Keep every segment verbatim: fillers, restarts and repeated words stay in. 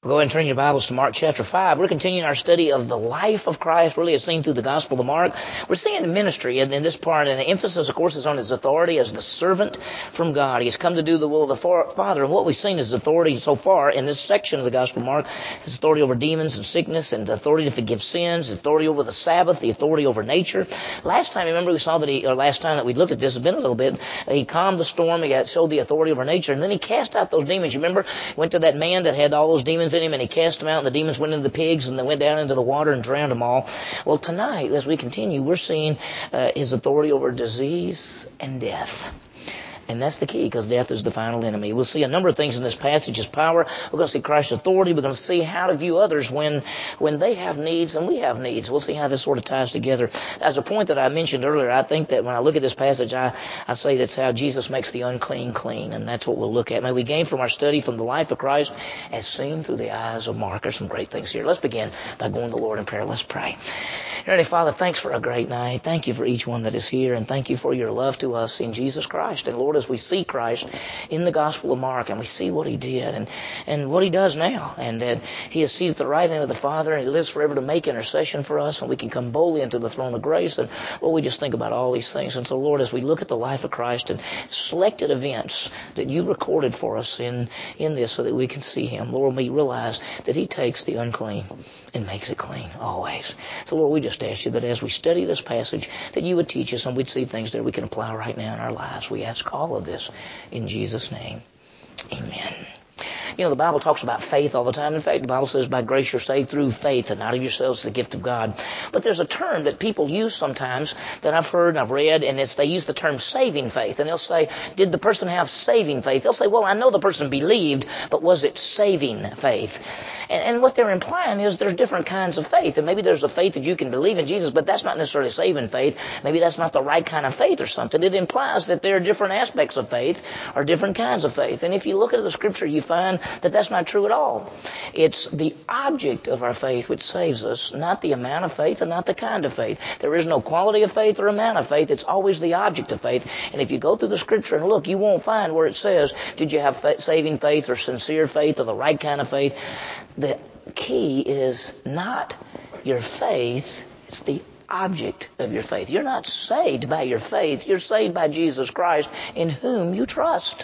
Go ahead and turn your Bibles to Mark chapter five. We're continuing our study of the life of Christ, really as seen through the Gospel of Mark. We're seeing the ministry in, in this part, and the emphasis, of course, is on his authority as the servant from God. He's come to do the will of the Father, and what we've seen is authority so far in this section of the Gospel of Mark, his authority over demons and sickness, and the authority to forgive sins, authority over the Sabbath, the authority over nature. Last time, remember, we saw that he, or last time that we looked at this, it's been a little bit, he calmed the storm, he got, showed the authority over nature, and then he cast out those demons. You remember, went to that man that had all those demons in him, and he cast them out, and the demons went into the pigs, and they went down into the water and drowned them all. Well, tonight, as we continue, we're seeing uh, his authority over disease and death. And that's the key, because death is the final enemy. We'll see a number of things in this passage. His power. We're going to see Christ's authority. We're going to see how to view others when when they have needs and we have needs. We'll see how this sort of ties together. As a point that I mentioned earlier, I think that when I look at this passage, I, I say that's how Jesus makes the unclean clean. And that's what we'll look at. May we gain from our study from the life of Christ as seen through the eyes of Mark. There's some great things here. Let's begin by going to the Lord in prayer. Let's pray. Heavenly Father, thanks for a great night. Thank you for each one that is here. And thank you for your love to us in Jesus Christ. And Lord, as we see Christ in the Gospel of Mark, and we see what he did and, and what he does now, and that he is seated at the right hand of the Father, and he lives forever to make intercession for us, and we can come boldly into the throne of grace. And Lord, we just think about all these things. And so, Lord, as we look at the life of Christ and selected events that you recorded for us in, in this so that we can see him, Lord, we realize that he takes the unclean and makes it clean always. So, Lord, we just ask you that as we study this passage, that you would teach us and we'd see things that we can apply right now in our lives. We ask all of this in Jesus' name. Amen. You know, the Bible talks about faith all the time. In fact, the Bible says, by grace you're saved through faith, and not of yourselves, the gift of God. But there's a term that people use sometimes that I've heard and I've read, and it's they use the term saving faith. And they'll say, did the person have saving faith? They'll say, well, I know the person believed, but was it saving faith? And, and what they're implying is there's different kinds of faith. And maybe there's a faith that you can believe in Jesus, but that's not necessarily saving faith. Maybe that's not the right kind of faith or something. It implies that there are different aspects of faith or different kinds of faith. And if you look at the Scripture, you find that that's not true at all. It's the object of our faith which saves us, not the amount of faith and not the kind of faith. There is no quality of faith or amount of faith. It's always the object of faith. And if you go through the Scripture and look, you won't find where it says, did you have fa- saving faith or sincere faith or the right kind of faith? The key is not your faith, it's the object of your faith. You're not saved by your faith. You're saved by Jesus Christ, in whom you trust.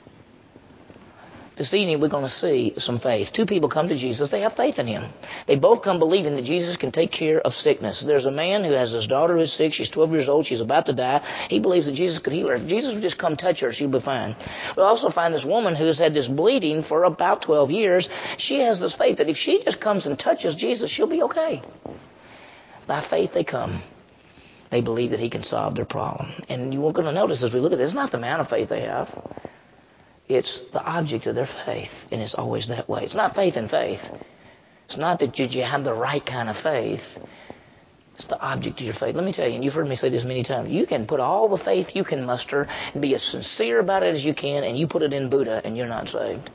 This evening we're going to see some faith. Two people come to Jesus. They have faith in him. They both come believing that Jesus can take care of sickness. There's a man who has his daughter who's sick. She's twelve years old. She's about to die. He believes that Jesus could heal her. If Jesus would just come touch her, she'll be fine. We'll also find this woman who's had this bleeding for about twelve years. She has this faith that if she just comes and touches Jesus, she'll be okay. By faith they come. They believe that he can solve their problem. And you're going to notice as we look at this, it's not the amount of faith they have. It's the object of their faith, and it's always that way. It's not faith in faith. It's not that you have the right kind of faith. It's the object of your faith. Let me tell you, and you've heard me say this many times, you can put all the faith you can muster and be as sincere about it as you can, and you put it in Buddha, and you're not saved.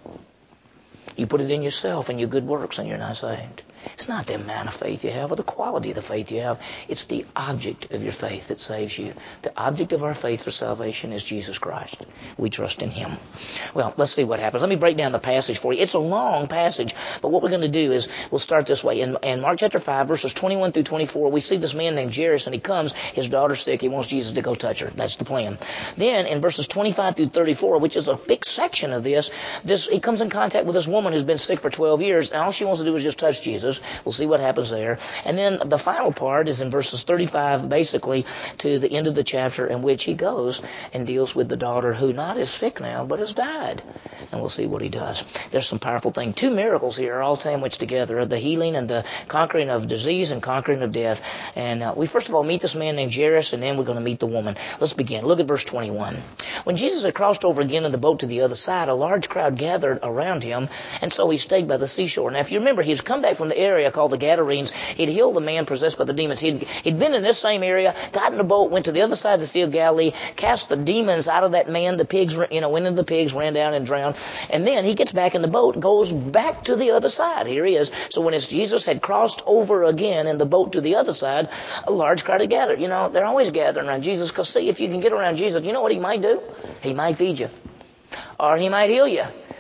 You put it in yourself and your good works, and you're not saved. It's not the amount of faith you have or the quality of the faith you have. It's the object of your faith that saves you. The object of our faith for salvation is Jesus Christ. We trust in him. Well, let's see what happens. Let me break down the passage for you. It's a long passage, but what we're going to do is we'll start this way. In, in Mark chapter five, verses twenty-one through twenty-four, we see this man named Jairus, and he comes, his daughter's sick. He wants Jesus to go touch her. That's the plan. Then in verses twenty-five through thirty-four, which is a big section of this, this he comes in contact with this woman who's been sick for twelve years, and all she wants to do is just touch Jesus. We'll see what happens there. And then the final part is in verses thirty-five, basically, to the end of the chapter, in which he goes and deals with the daughter who not is sick now, but has died. And we'll see what he does. There's some powerful things. Two miracles here are all sandwiched together, the healing and the conquering of disease and conquering of death. And uh, we first of all meet this man named Jairus, and then we're going to meet the woman. Let's begin. Look at verse twenty-one. When Jesus had crossed over again in the boat to the other side, a large crowd gathered around him, and so he stayed by the seashore. Now, if you remember, he's come back from the area called the Gadarenes. He'd healed the man possessed by the demons. He'd, he'd been in this same area, got in a boat, went to the other side of the Sea of Galilee, cast the demons out of that man. The pigs, you know, went into the pigs, ran down and drowned. And then he gets back in the boat, goes back to the other side. Here he is. So when it's Jesus had crossed over again in the boat to the other side, a large crowd had gathered. You know, they're always gathering around Jesus, because see, if you can get around Jesus, you know what he might do? He might feed you. Or he might heal you.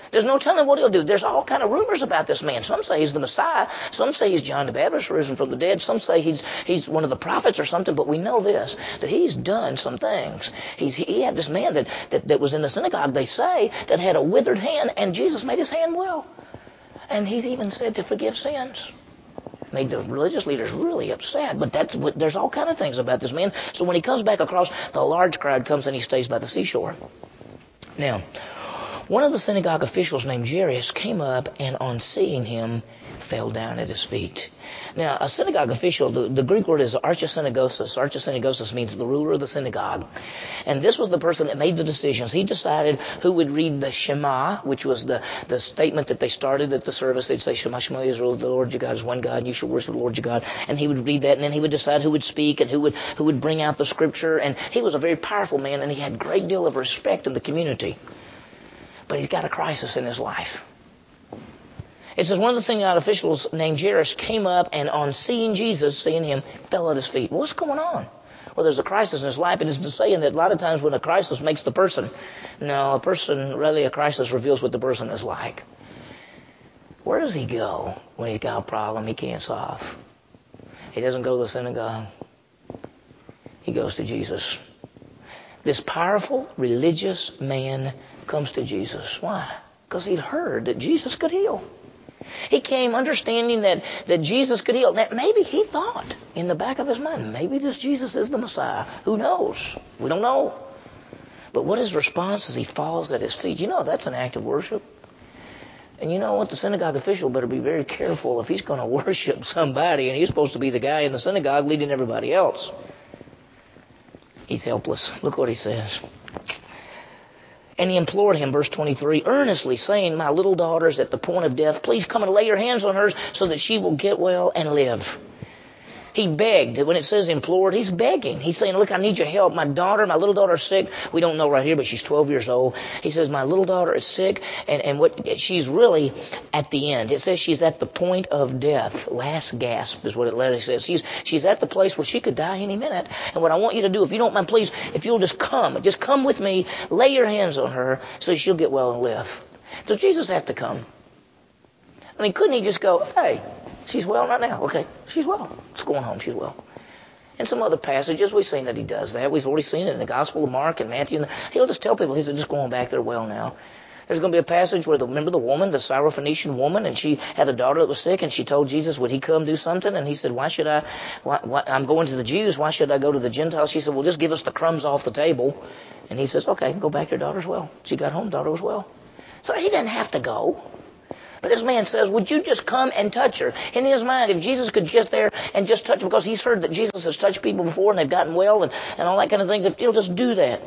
There's no telling what he'll do. There's all kind of rumors about this man. Some say he's the Messiah. Some say he's John the Baptist risen from the dead. Some say he's he's one of the prophets or something. But we know this, that he's done some things. He's, he had this man that, that, that was in the synagogue, they say, that had a withered hand, and Jesus made his hand well. And he's even said to forgive sins. Made the religious leaders really upset. But that's, there's all kind of things about this man. So when he comes back across, the large crowd comes and he stays by the seashore. Now, one of the synagogue officials named Jairus came up and on seeing him fell down at his feet. Now, a synagogue official, the, the Greek word is archisynagogus. Archisynagogus means the ruler of the synagogue. And this was the person that made the decisions. He decided who would read the Shema, which was the, the statement that they started at the service. They'd say, Shema, Shema, Israel, the Lord your God is one God, and you shall worship the Lord your God. And he would read that, and then he would decide who would speak and who would, who would bring out the scripture. And he was a very powerful man, and he had a great deal of respect in the community. But he's got a crisis in his life. It says one of the synagogue officials named Jairus came up and on seeing Jesus, seeing him, fell at his feet. What's going on? Well, there's a crisis in his life, and it's the saying that a lot of times when a crisis makes the person, no, a person, really a crisis reveals what the person is like. Where does he go when he's got a problem he can't solve? He doesn't go to the synagogue. He goes to Jesus. This powerful religious man comes to Jesus. Why? Because he'd heard that Jesus could heal. He came understanding that, that Jesus could heal. That maybe he thought in the back of his mind, maybe this Jesus is the Messiah. Who knows? We don't know. But what his response is, he falls at his feet. You know, that's an act of worship. And you know what? The synagogue official better be very careful if he's going to worship somebody and he's supposed to be the guy in the synagogue leading everybody else. He's helpless. Look what he says. And he implored him, verse twenty-three, earnestly saying, my little daughter is at the point of death. Please come and lay your hands on her so that she will get well and live. He begged. When it says implored, he's begging. He's saying, look, I need your help. My daughter, my little daughter is sick. We don't know right here, but she's twelve years old. He says, my little daughter is sick, and, and what she's really at the end. It says she's at the point of death. Last gasp is what it literally says. She's, she's at the place where she could die any minute. And what I want you to do, if you don't mind, please, if you'll just come, just come with me, lay your hands on her so she'll get well and live. Does Jesus have to come? I mean, couldn't he just go, hey, she's well right now. Okay, she's well. Let's go on home. She's well. In some other passages, we've seen that he does that. We've already seen it in the Gospel of Mark and Matthew. He'll just tell people, he said, just go on back. They're well now. There's going to be a passage where, the, remember the woman, the Syrophoenician woman, and she had a daughter that was sick, and she told Jesus, would he come do something? And he said, why should I, why, why, I'm going to the Jews. Why should I go to the Gentiles? She said, well, just give us the crumbs off the table. And he says, okay, go back. Your daughter's well. She got home. Daughter was well. So he didn't have to go. But this man says, would you just come and touch her? In his mind, if Jesus could get there and just touch her, because he's heard that Jesus has touched people before and they've gotten well and, and all that kind of things, if he'll just do that.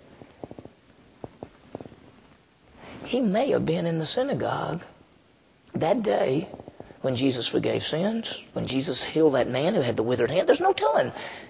He may have been in the synagogue that day when Jesus forgave sins, when Jesus healed that man who had the withered hand. There's no telling.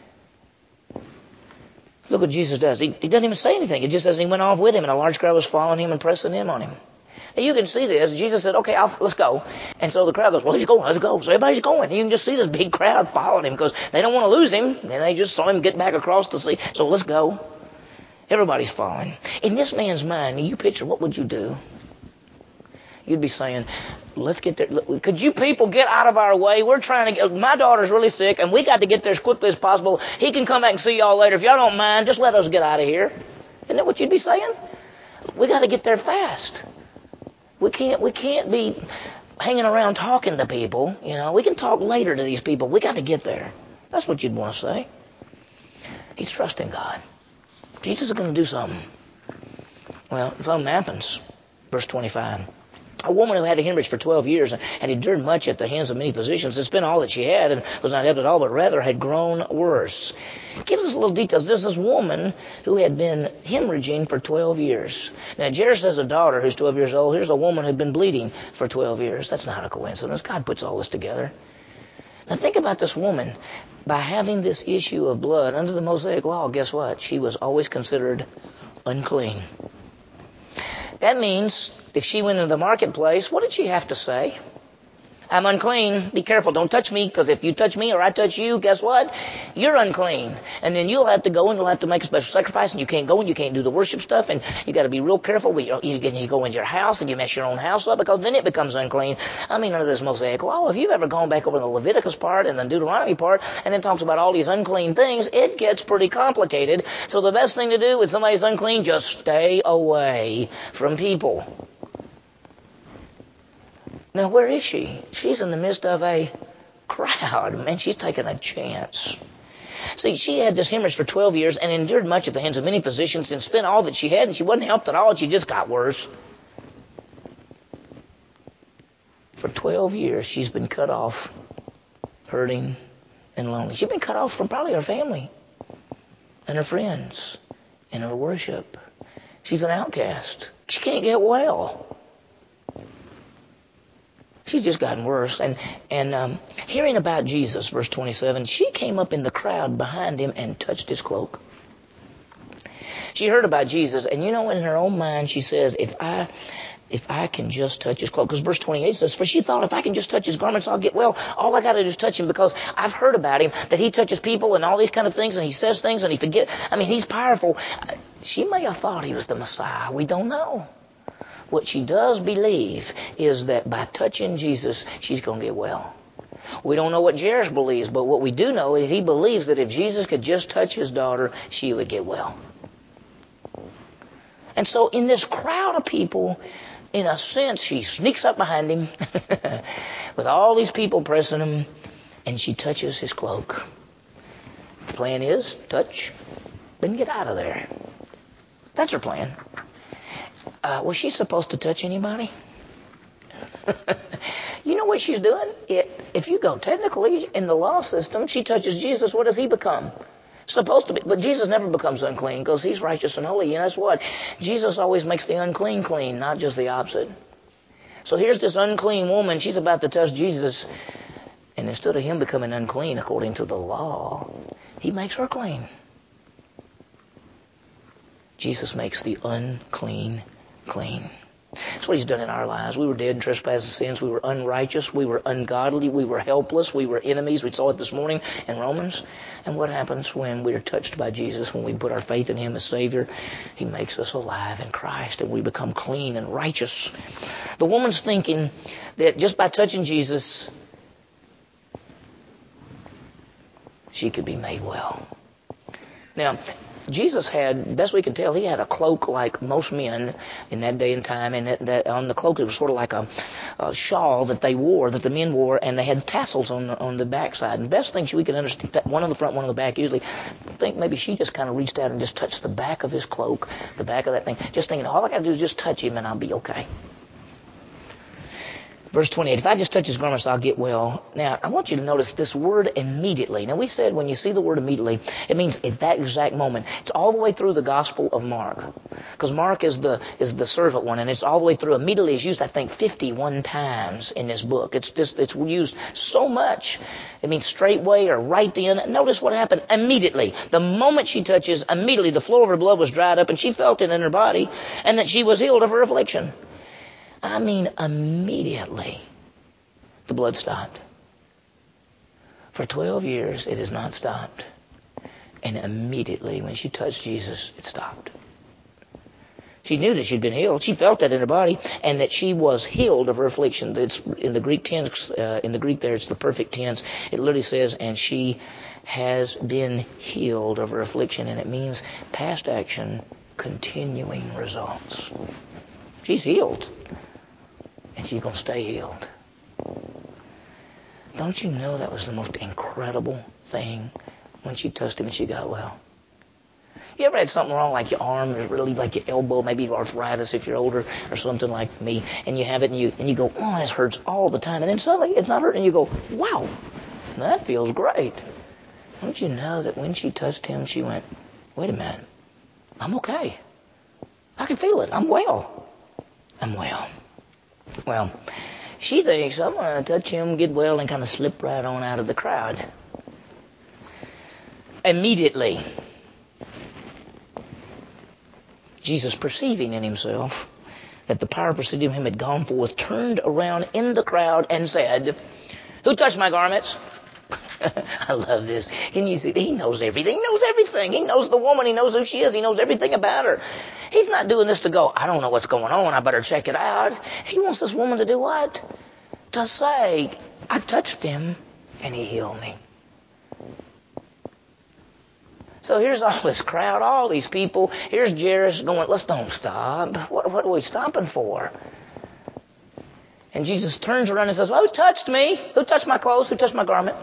Look what Jesus does. He, he doesn't even say anything. It just says he went off with him, and a large crowd was following him and pressing in on him. Now you can see this. Jesus said, okay, I'll, let's go. And so the crowd goes, well, he's going, let's go. So everybody's going. You can just see this big crowd following him because they don't want to lose him. And they just saw him get back across the sea. So let's go. Everybody's following. In this man's mind, you picture, what would you do? You'd be saying, let's get there. Could you people get out of our way? We're trying to get, my daughter's really sick, and we got to get there as quickly as possible. He can come back and see y'all later. If y'all don't mind, just let us get out of here. Isn't that what you'd be saying? We got to get there fast. We can't, we can't be hanging around talking to people. You know, we can talk later to these people. We got to get there. That's what you'd want to say. He's trusting God. Jesus is going to do something. Well, something happens. Verse twenty-five. A woman who had a hemorrhage for twelve years and had endured much at the hands of many physicians, had spent all that she had and was not helped at all, but rather had grown worse. It gives us a little details. There's this woman who had been hemorrhaging for twelve years. Now, Jairus has a daughter who's twelve years old. Here's a woman who'd been bleeding for twelve years. That's not a coincidence. God puts all this together. Now, think about this woman. By having this issue of blood under the Mosaic law, guess what? She was always considered unclean. That means if she went into the marketplace, what did she have to say? I'm unclean. Be careful. Don't touch me, because if you touch me or I touch you, guess what? You're unclean. And then you'll have to go and you'll have to make a special sacrifice, and you can't go and you can't do the worship stuff, and you got to be real careful. You, you, you go into your house and you mess your own house up, because then it becomes unclean. I mean, under this Mosaic law, if you've ever gone back over the Leviticus part and the Deuteronomy part and then talks about all these unclean things, it gets pretty complicated. So the best thing to do when somebody's unclean, just stay away from people. Now, where is she? She's in the midst of a crowd. Man, she's taking a chance. See, she had this hemorrhage for twelve years and endured much at the hands of many physicians and spent all that she had, and she wasn't helped at all. She just got worse. For twelve years, she's been cut off, hurting and lonely. She's been cut off from probably her family and her friends and her worship. She's an outcast. She can't get well. She's just gotten worse. And and um, hearing about Jesus, verse twenty-seven, she came up in the crowd behind him and touched his cloak. She heard about Jesus, and you know, in her own mind, she says, if I if I can just touch his cloak. Because verse twenty-eight says, for she thought, if I can just touch his garments, I'll get well. All I got to do is touch him, because I've heard about him, that he touches people and all these kind of things, and he says things, and he forget. I mean, he's powerful. She may have thought he was the Messiah. We don't know. What she does believe is that by touching Jesus, she's going to get well. We don't know what Jairus believes, but what we do know is he believes that if Jesus could just touch his daughter, she would get well. And so in this crowd of people, in a sense, she sneaks up behind him with all these people pressing him, and she touches his cloak. The plan is, touch, then get out of there. That's her plan. Uh, was she supposed to touch anybody? You know what she's doing? It, if you go technically in the law system, she touches Jesus, what does he become? Supposed to be. But Jesus never becomes unclean, because he's righteous and holy. And that's what? Jesus always makes the unclean clean, not just the opposite. So here's this unclean woman. She's about to touch Jesus. And instead of him becoming unclean according to the law, he makes her clean. Jesus makes the unclean clean. That's what he's done in our lives. We were dead in trespasses and sins. We were unrighteous. We were ungodly. We were helpless. We were enemies. We saw it this morning in Romans. And what happens when we are touched by Jesus, when we put our faith in him as Savior? He makes us alive in Christ, and we become clean and righteous. The woman's thinking that just by touching Jesus, she could be made well. Now, Jesus had, best we can tell, he had a cloak like most men in that day and time, and that, that on the cloak it was sort of like a, a shawl that they wore, that the men wore, and they had tassels on the, on the backside. And best things we can understand, one on the front, one on the back usually. I think maybe she just kind of reached out and just touched the back of his cloak, the back of that thing, just thinking, all I got to do is just touch him and I'll be okay. Verse twenty-eight, if I just touch his garments, I'll get well. Now, I want you to notice this word immediately. Now, we said when you see the word immediately, it means at that exact moment. It's all the way through the Gospel of Mark. Because Mark is the is the servant one, and it's all the way through. Immediately is used, I think, fifty-one times in this book. It's just it's used so much. It means straightway or right then. Notice what happened immediately. The moment she touches, immediately the flow of her blood was dried up, and she felt it in her body, and that she was healed of her affliction. I mean, immediately, the blood stopped. For twelve years, it has not stopped. And immediately, when she touched Jesus, it stopped. She knew that she'd been healed. She felt that in her body, and that she was healed of her affliction. It's in the Greek tense, uh, in the Greek there, it's the perfect tense. It literally says, and she has been healed of her affliction. And it means past action, continuing results. She's healed. And she's going to stay healed. Don't you know that was the most incredible thing when she touched him and she got well? You ever had something wrong, like your arm, or really like your elbow, maybe arthritis if you're older, or something like me, and you have it and you and you go, oh, this hurts all the time, and then suddenly it's not hurting, and you go, wow, that feels great. Don't you know that when she touched him, she went, wait a minute, I'm okay. I can feel it. I'm well. I'm well. Well, she thinks, I'm going to touch him, get well, and kind of slip right on out of the crowd. Immediately, Jesus, perceiving in himself that the power preceding him had gone forth, turned around in the crowd and said, "Who touched my garments?" I love this. Can you see? He knows everything. He knows everything. He knows the woman. He knows who she is. He knows everything about her. He's not doing this to go, "I don't know what's going on. I better check it out." He wants this woman to do what? To say, "I touched him and he healed me." So here's all this crowd, all these people. Here's Jairus going, "Let's don't stop. What, what are we stopping for?" And Jesus turns around and says, "Well, who touched me? Who touched my clothes? Who touched my garment?"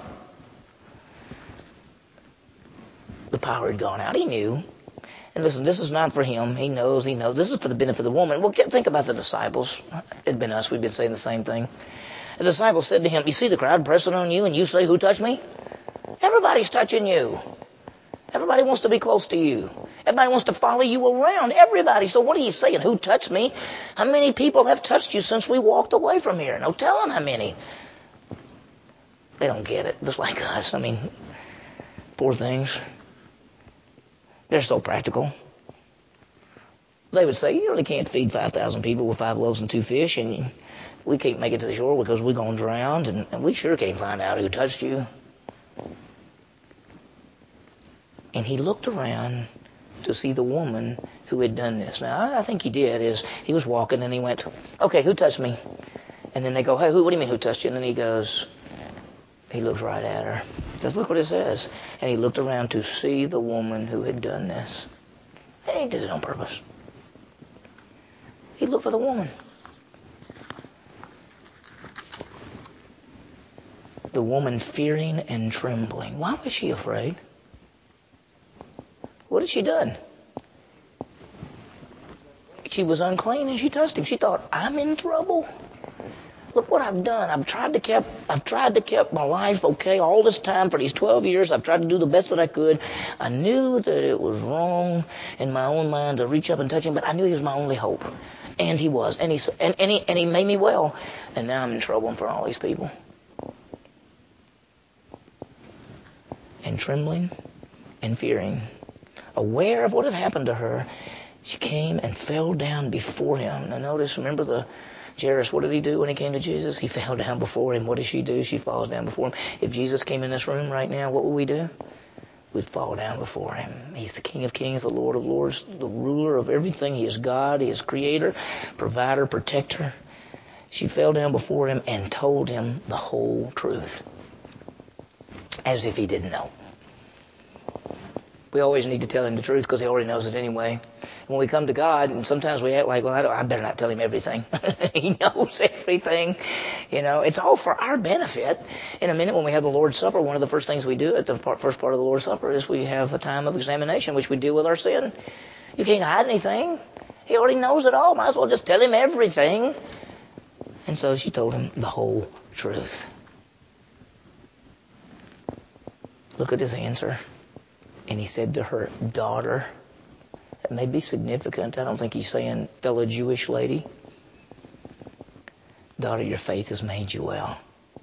The power had gone out. He knew. And listen, this is not for him. He knows, he knows. This is for the benefit of the woman. Well, get, think about the disciples. It'd been us. We've been saying the same thing. The disciples said to him, "You see the crowd pressing on you and you say, 'Who touched me?' Everybody's touching you. Everybody wants to be close to you. Everybody wants to follow you around. Everybody. So what are you saying? Who touched me? How many people have touched you since we walked away from here?" No telling how many. They don't get it. Just like us. I mean, poor things. They're so practical. They would say, "You really can't feed five thousand people with five loaves and two fish, and we can't make it to the shore because we're going to drown, and, and we sure can't find out who touched you." And he looked around to see the woman who had done this. Now, I think he did is he was walking and he went, "Okay, who touched me?" And then they go, "Hey, who? What do you mean who touched you?" And then he goes, he looks right at her. Because look what it says. And he looked around to see the woman who had done this. And he did it on purpose. He looked for the woman. The woman fearing and trembling. Why was she afraid? What had she done? She was unclean and she touched him. She thought, "I'm in trouble. Look what I've done. I've tried to keep, I've tried to keep my life okay all this time for these twelve years. I've tried to do the best that I could. I knew that it was wrong in my own mind to reach up and touch him, but I knew he was my only hope." And he was. And he, and, and he, and he made me well. And now I'm in trouble in front of all these people. And trembling and fearing, aware of what had happened to her, she came and fell down before him. Now notice, remember the Jairus, what did he do when he came to Jesus? He fell down before him. What did she do? She falls down before him. If Jesus came in this room right now, what would we do? We'd fall down before him. He's the King of Kings, the Lord of Lords, the ruler of everything. He is God. He is creator, provider, protector. She fell down before him and told him the whole truth, as if he didn't know. We always need to tell him the truth because he already knows it anyway. When we come to God, and sometimes we act like, "Well, I, don't, I better not tell him everything." He knows everything. You know, it's all for our benefit. In a minute, when we have the Lord's Supper, one of the first things we do at the part, first part of the Lord's Supper is we have a time of examination, which we deal with our sin. You can't hide anything. He already knows it all. Might as well just tell him everything. And so she told him the whole truth. Look at his answer. And he said to her, "Daughter." That may be significant. I don't think he's saying fellow Jewish lady. "Daughter, your faith has made you well."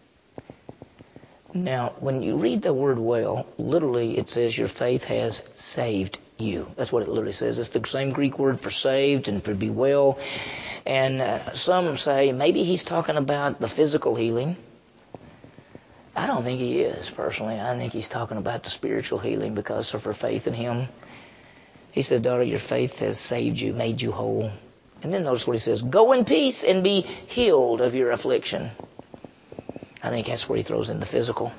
Now, when you read the word well, literally it says your faith has saved you. That's what it literally says. It's the same Greek word for saved and for be well. And uh, some say maybe he's talking about the physical healing. I don't think he is, personally. I think he's talking about the spiritual healing because of her faith in him. He said, "Daughter, your faith has saved you, made you whole." And then notice what he says, "Go in peace and be healed of your affliction." I think that's where he throws in the physical.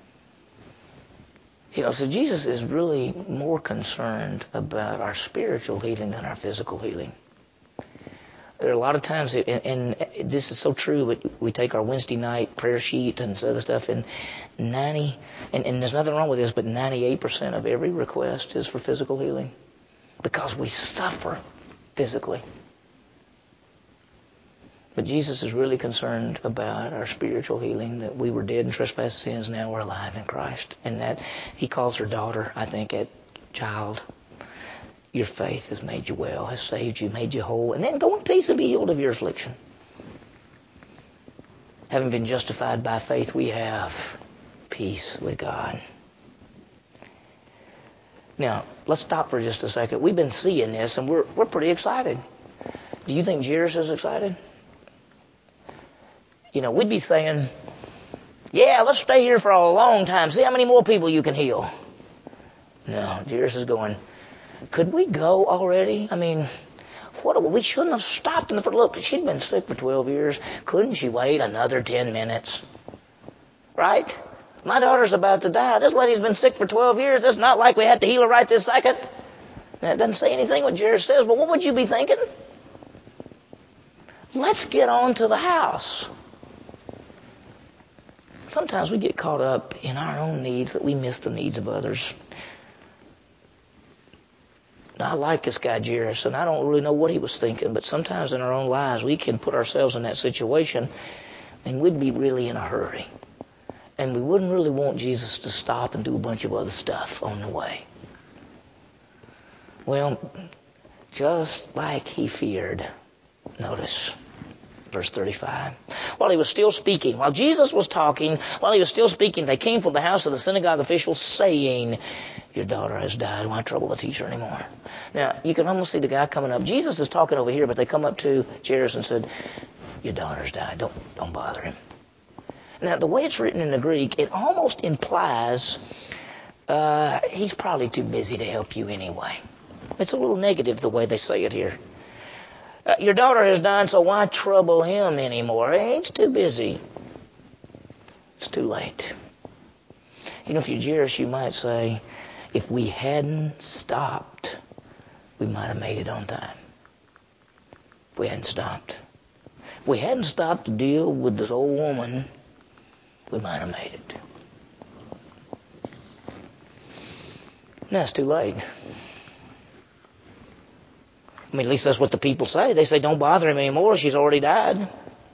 You know, so Jesus is really more concerned about our spiritual healing than our physical healing. There are a lot of times, and, and this is so true, but we take our Wednesday night prayer sheet and other stuff, and ninety, and, and there's nothing wrong with this, but ninety-eight percent of every request is for physical healing. Because we suffer physically. But Jesus is really concerned about our spiritual healing, that we were dead in trespass and sins, now we're alive in Christ. And that he calls her daughter, I think, at child. Your faith has made you well, has saved you, made you whole. And then go in peace and be healed of your affliction. Having been justified by faith, we have peace with God. Now, let's stop for just a second. We've been seeing this, and we're we're pretty excited. Do you think Jairus is excited? You know, we'd be saying, yeah, let's stay here for a long time. See how many more people you can heal. No, Jairus is going, could we go already? I mean, what? We shouldn't have stopped in the first. Look, she'd been sick for twelve years. Couldn't she wait another ten minutes? Right? My daughter's about to die. This lady's been sick for twelve years. It's not like we had to heal her right this second. Now, it doesn't say anything what Jairus says, but what would you be thinking? Let's get on to the house. Sometimes we get caught up in our own needs that we miss the needs of others. Now, I like this guy Jairus, and I don't really know what he was thinking, but sometimes in our own lives we can put ourselves in that situation and we'd be really in a hurry. And we wouldn't really want Jesus to stop and do a bunch of other stuff on the way. Well, just like he feared, notice verse thirty-five. While he was still speaking, while Jesus was talking, while he was still speaking, they came from the house of the synagogue official saying, your daughter has died. Why trouble the teacher anymore? Now, you can almost see the guy coming up. Jesus is talking over here, but they come up to Jairus and said, your daughter's died. Don't, don't bother him. Now, the way it's written in the Greek, it almost implies uh, he's probably too busy to help you anyway. It's a little negative the way they say it here. Uh, your daughter has died, so why trouble him anymore? He's too busy. It's too late. You know, if you're Jairus, you might say, if we hadn't stopped, we might have made it on time. If we hadn't stopped. If we hadn't stopped to deal with this old woman, we might have made it. Now it's too late. I mean, at least that's what the people say. They say, don't bother him anymore. She's already died.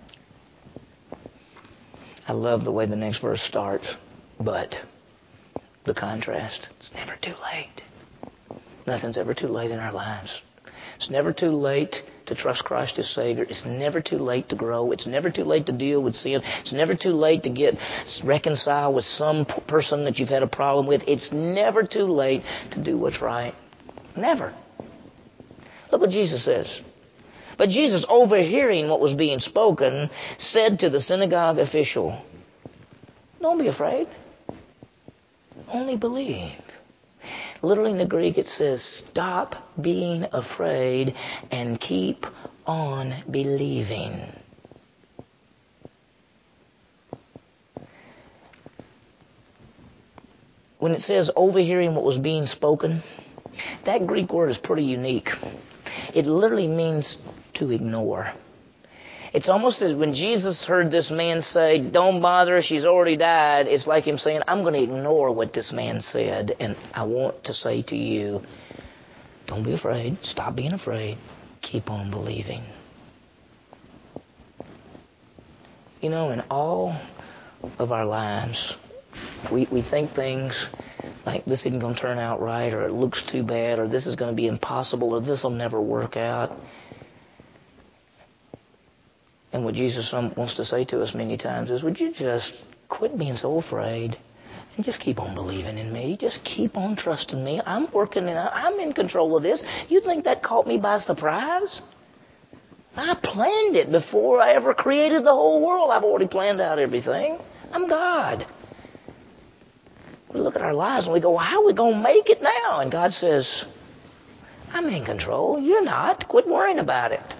I love the way the next verse starts. But the contrast, it's never too late. Nothing's ever too late in our lives. It's never too late to trust Christ as Savior. It's never too late to grow. It's never too late to deal with sin. It's never too late to get reconciled with some person that you've had a problem with. It's never too late to do what's right. Never. Look what Jesus says. But Jesus, overhearing what was being spoken, said to the synagogue official, don't be afraid. Only believe. Literally in the Greek it says, stop being afraid and keep on believing. When it says overhearing what was being spoken, that Greek word is pretty unique. It literally means to ignore. It's almost as when Jesus heard this man say, don't bother her, she's already died. It's like him saying, I'm going to ignore what this man said. And I want to say to you, don't be afraid. Stop being afraid. Keep on believing. You know, in all of our lives, we, we think things like this isn't going to turn out right, or it looks too bad, or this is going to be impossible, or this will never work out. And what Jesus wants to say to us many times is, would you just quit being so afraid and just keep on believing in me? Just keep on trusting me. I'm working and I'm in control of this. You think that caught me by surprise? I planned it before I ever created the whole world. I've already planned out everything. I'm God. We look at our lives and we go, well, how are we going to make it now? And God says, I'm in control. You're not. Quit worrying about it.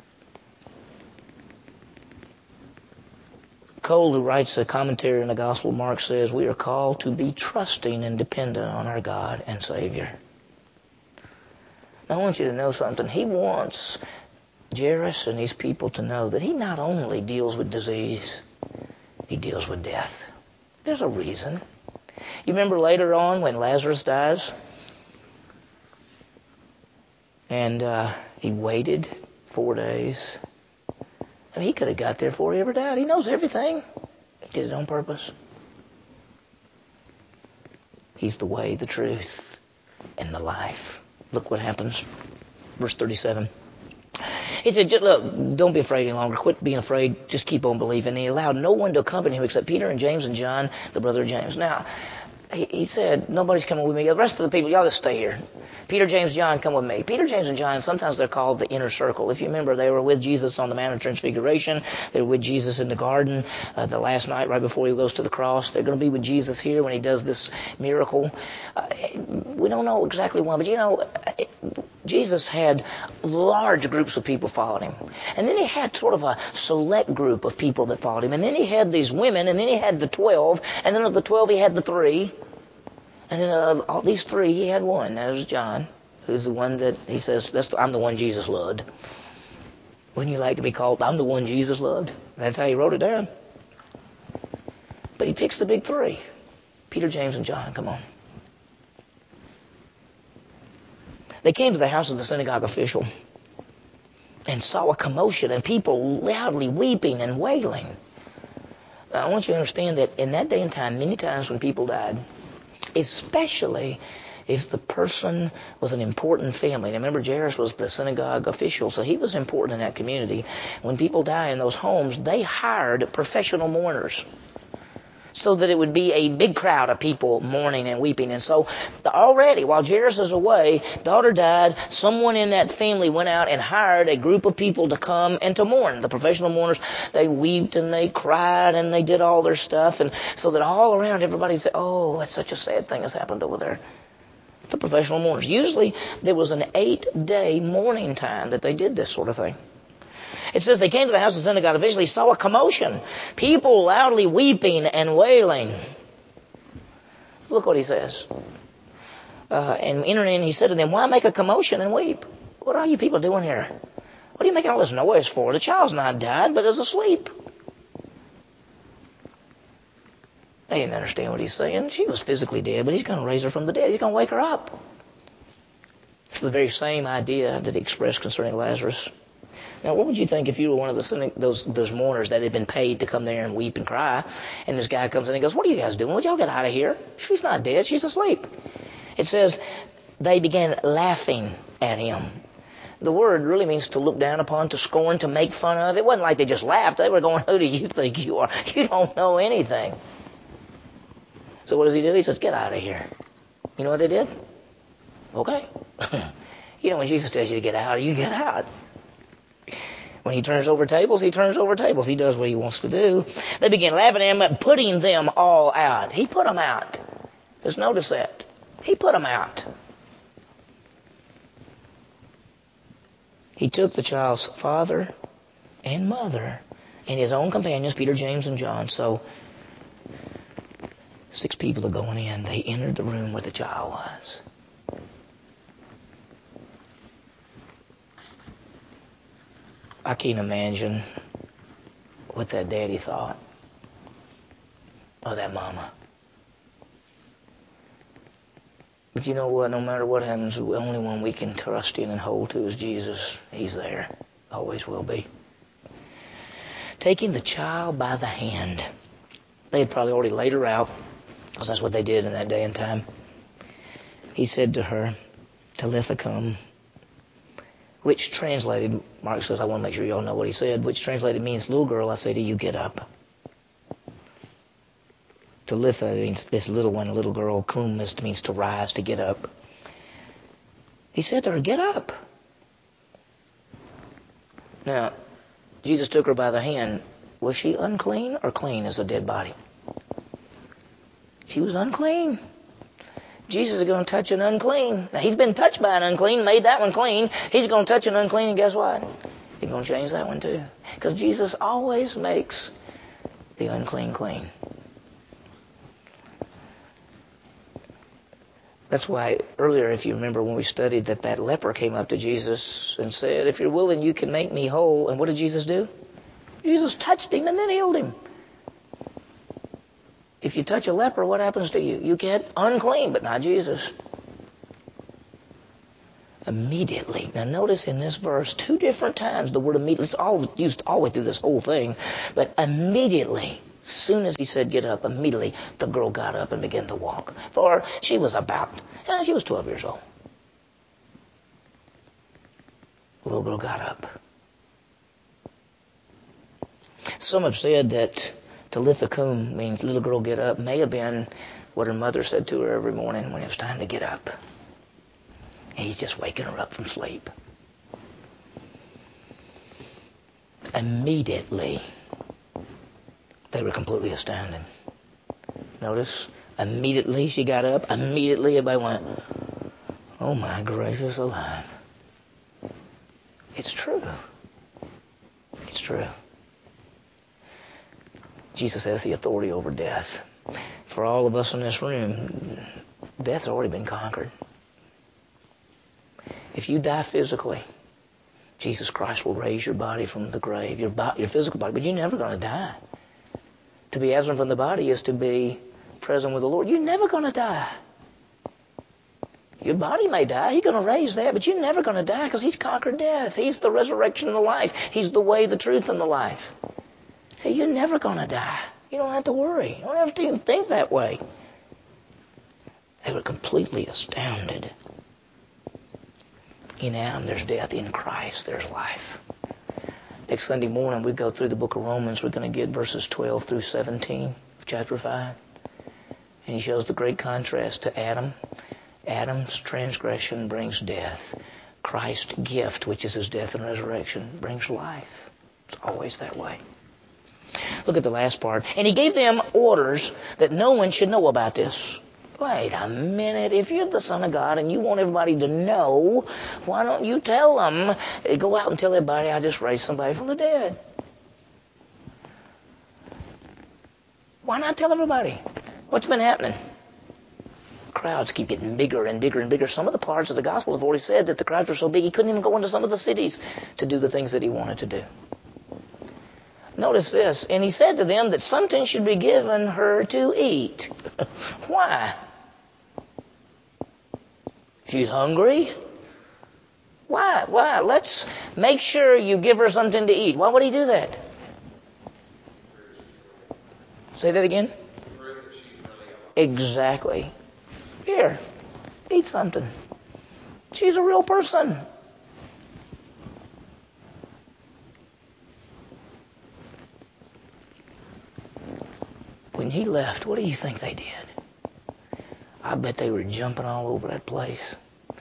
Cole, who writes a commentary on the Gospel of Mark, says we are called to be trusting and dependent on our God and Savior. Now, I want you to know something. He wants Jairus and his people to know that he not only deals with disease, he deals with death. There's a reason. You remember later on when Lazarus dies? And uh, he waited four days. I mean, he could have got there before he ever died. He knows everything. He did it on purpose. He's the way, the truth, and the life. Look what happens. Verse thirty-seven. He said, look, don't be afraid any longer. Quit being afraid. Just keep on believing. And he allowed no one to accompany him except Peter and James and John, the brother of James. Now, he, he said, nobody's coming with me. The rest of the people, y'all just stay here. Peter, James, John, come with me. Peter, James, and John, sometimes they're called the inner circle. If you remember, they were with Jesus on the Mount of Transfiguration. They were with Jesus in the garden uh, the last night right before he goes to the cross. They're going to be with Jesus here when he does this miracle. Uh, we don't know exactly why, but you know, Jesus had large groups of people following him. And then he had sort of a select group of people that followed him. And then he had these women, and then he had the twelve. And then of the twelve, he had the three. And then of all these three, he had one. That was John, who's the one that he says, That's, I'm the one Jesus loved. Wouldn't you like to be called, I'm the one Jesus loved? That's how he wrote it down. But he picks the big three. Peter, James, and John. Come on. They came to the house of the synagogue official and saw a commotion and people loudly weeping and wailing. Now, I want you to understand that in that day and time, many times when people died, especially if the person was an important family. Now, remember, Jairus was the synagogue official, so he was important in that community. When people die in those homes, they hired professional mourners so that it would be a big crowd of people mourning and weeping. And so already, while Jairus is away, daughter died, someone in that family went out and hired a group of people to come and to mourn. The professional mourners, they wept and they cried and they did all their stuff. And so that all around everybody would say, oh, it's such a sad thing has happened over there. The professional mourners. Usually there was an eight-day mourning time that they did this sort of thing. It says they came to the house of the synagogue official. He saw a commotion. People loudly weeping and wailing. Look what he says. Uh, and entering in, he said to them, why make a commotion and weep? What are you people doing here? What are you making all this noise for? The child's not died, but is asleep. They didn't understand what he's saying. She was physically dead, but he's going to raise her from the dead. He's going to wake her up. It's the very same idea that he expressed concerning Lazarus. Now, what would you think if you were one of the, those those mourners that had been paid to come there and weep and cry, and this guy comes in and goes, what are you guys doing? Would y'all get out of here? She's not dead. She's asleep. It says they began laughing at him. The word really means to look down upon, to scorn, to make fun of. It wasn't like they just laughed. They were going, who do you think you are? You don't know anything. So what does he do? He says, get out of here. You know what they did? Okay. You know, when Jesus tells you to get out, you get out. When he turns over tables, he turns over tables. He does what he wants to do. They began laughing at him, putting them all out. He put them out. Just notice that. He put them out. He took the child's father and mother and his own companions, Peter, James, and John. So six people are going in. They entered the room where the child was. I can't imagine what that daddy thought or that mama. But you know what? No matter what happens, the only one we can trust in and hold to is Jesus. He's there. Always will be. Taking the child by the hand. They had probably already laid her out, because that's what they did in that day and time. He said to her, Talitha cum, which translated, Mark says, I want to make sure you all know what he said, which translated means, little girl, I say to you, get up. Talitha means this little one, little girl. Cum means to rise, to get up. He said to her, get up. Now, Jesus took her by the hand. Was she unclean or clean as a dead body? She was unclean. Jesus is going to touch an unclean. Now, he's been touched by an unclean, made that one clean. He's going to touch an unclean, and guess what? He's going to change that one too. Because Jesus always makes the unclean clean. That's why earlier, if you remember when we studied, that that leper came up to Jesus and said, if you're willing, you can make me whole. And what did Jesus do? Jesus touched him and then healed him. If you touch a leper, what happens to you? You get unclean, but not Jesus. Immediately. Now notice in this verse, two different times the word immediately. It's all used all the way through this whole thing. But immediately, as soon as he said get up, immediately the girl got up and began to walk. For she was about, yeah, she was twelve years old. The little girl got up. Some have said that Talitha kum means little girl get up. May have been what her mother said to her every morning when it was time to get up. And he's just waking her up from sleep. Immediately, they were completely astounded. Notice, immediately she got up. Immediately everybody went, oh my gracious alive. It's true. It's true. Jesus has the authority over death. For all of us in this room, death's already been conquered. If you die physically, Jesus Christ will raise your body from the grave, your, bo- your physical body, but you're never going to die. To be absent from the body is to be present with the Lord. You're never going to die. Your body may die. He's going to raise that, but you're never going to die because he's conquered death. He's the resurrection and the life. He's the way, the truth, and the life. So you're never going to die. You don't have to worry. You don't have to even think that way. They were completely astounded. In Adam, there's death. In Christ, there's life. Next Sunday morning, we go through the book of Romans. We're going to get verses twelve through seventeen of chapter five. And he shows the great contrast to Adam. Adam's transgression brings death. Christ's gift, which is his death and resurrection, brings life. It's always that way. Look at the last part. And he gave them orders that no one should know about this. Wait a minute. If you're the Son of God and you want everybody to know, why don't you tell them? Go out and tell everybody I just raised somebody from the dead. Why not tell everybody? What's been happening? Crowds keep getting bigger and bigger and bigger. Some of the parts of the gospel have already said that the crowds were so big he couldn't even go into some of the cities to do the things that he wanted to do. Notice this. And he said to them that something should be given her to eat. Why? She's hungry? Why? Why? Let's make sure you give her something to eat. Why would he do that? Say that again? Exactly. Here, eat something. She's a real person. When he left, what do you think they did? I bet they were jumping all over that place.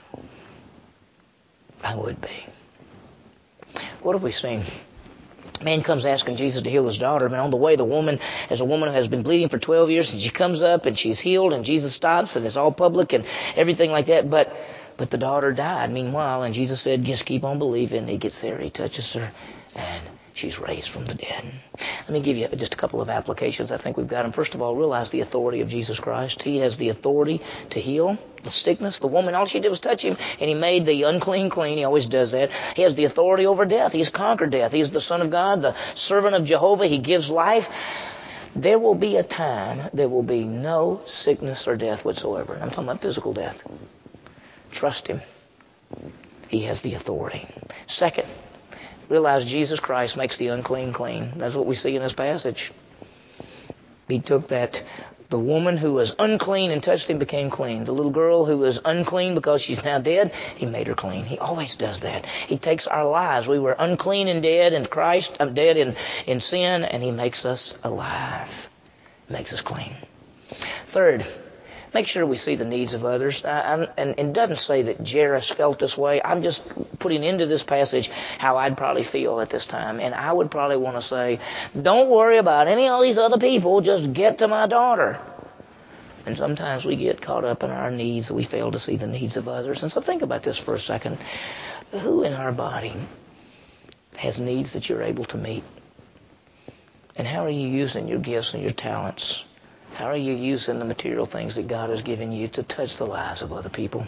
I would be. What have we seen? Man comes asking Jesus to heal his daughter, and on the way, the woman, as a woman who has been bleeding for twelve years, and she comes up and she's healed, and Jesus stops, and it's all public and everything like that. But, but the daughter died meanwhile, and Jesus said, just keep on believing. He gets there, he touches her, and she's raised from the dead. Let me give you just a couple of applications. I think we've got them. First of all, realize the authority of Jesus Christ. He has the authority to heal the sickness. The woman, all she did was touch him, and he made the unclean clean. He always does that. He has the authority over death. He's conquered death. He's the Son of God, the servant of Jehovah. He gives life. There will be a time there will be no sickness or death whatsoever. I'm talking about physical death. Trust him. He has the authority. Second, realize Jesus Christ makes the unclean clean. That's what we see in this passage. He took that, the woman who was unclean and touched him became clean. The little girl who was unclean because she's now dead, he made her clean. He always does that. He takes our lives. We were unclean and dead in Christ, I'm dead in, in sin, and he makes us alive. Makes us clean. Third, make sure we see the needs of others. I, I, and, and it doesn't say that Jairus felt this way. I'm just putting into this passage how I'd probably feel at this time. And I would probably want to say, don't worry about any of all these other people. Just get to my daughter. And sometimes we get caught up in our needs. We fail to see the needs of others. And so think about this for a second. Who in our body has needs that you're able to meet? And how are you using your gifts and your talents? How are you using the material things that God has given you to touch the lives of other people?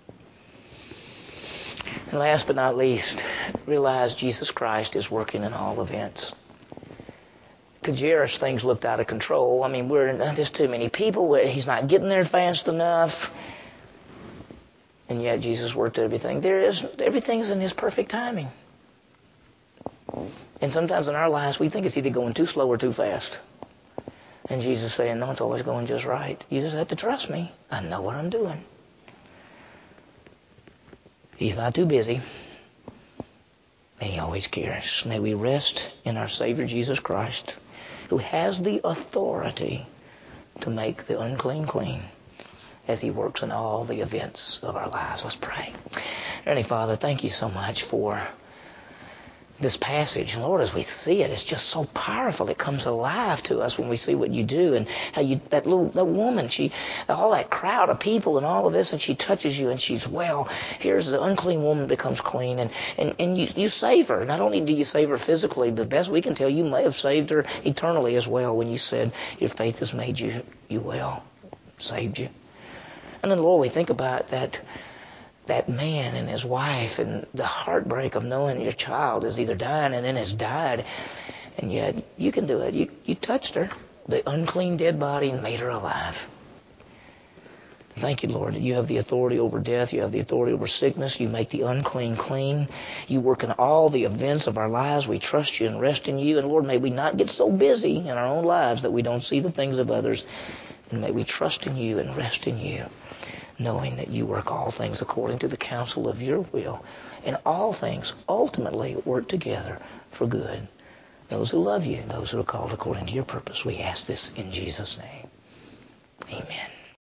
And last but not least, realize Jesus Christ is working in all events. To Jairus, things looked out of control. I mean, we're in, there's too many people. He's not getting there fast enough. And yet Jesus worked everything. There is, everything's in his perfect timing. And sometimes in our lives, we think it's either going too slow or too fast. And Jesus is saying, no, it's always going just right. You just have to trust me. I know what I'm doing. He's not too busy. And he always cares. May we rest in our Savior Jesus Christ, who has the authority to make the unclean clean as he works in all the events of our lives. Let's pray. Heavenly Father, thank you so much for this passage. Lord, as we see it, it's just so powerful. It comes alive to us when we see what you do, and how you, that little, that woman, she, all that crowd of people and all of this, and she touches you and she's well. Here's the unclean woman becomes clean, and, and, and you, you save her. Not only do you save her physically, but best we can tell, you may have saved her eternally as well when you said your faith has made you, you well, saved you. And then, Lord, we think about that that man and his wife and the heartbreak of knowing your child is either dying and then has died. And yet you can do it. You, you touched her, the unclean dead body, and made her alive. Thank you, Lord, that you have the authority over death. You have the authority over sickness. You make the unclean clean. You work in all the events of our lives. We trust you and rest in you. And Lord, may we not get so busy in our own lives that we don't see the things of others. And may we trust in you and rest in you, knowing that you work all things according to the counsel of your will. And all things ultimately work together for good. Those who love you, those who are called according to your purpose. We ask this in Jesus' name. Amen.